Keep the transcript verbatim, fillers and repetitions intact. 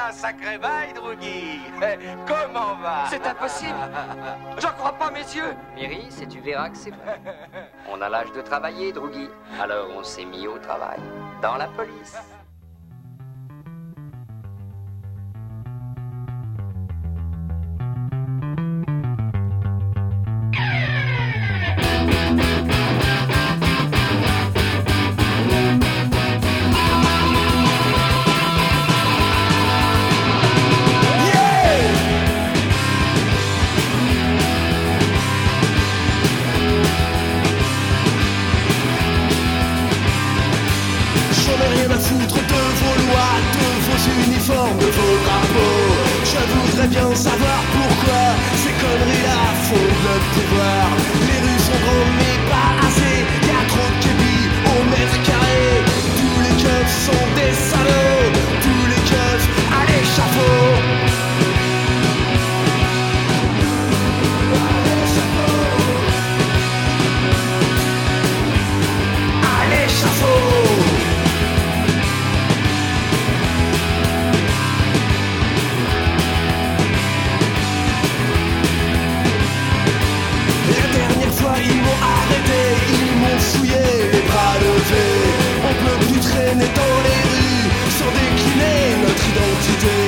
un sacré bail, Drugui. Comment va? C'est impossible. J'en crois pas mes yeux. Iris, et tu verras que c'est vrai. On a l'âge de travailler, Drugui. Alors on s'est mis au travail. Dans la police. De vos drapeaux, je voudrais bien savoir pourquoi ces conneries-là font notre pouvoir. Les rues sont grandes mais pas assez, y'a trop de kébis au mètre carré. Tous les keufs sont des salauds, tous les keufs à l'échafaud. À l'échafaud. Ils m'ont arrêté, ils m'ont fouillé, les bras levés. On peut plus traîner dans les rues sans décliner notre identité.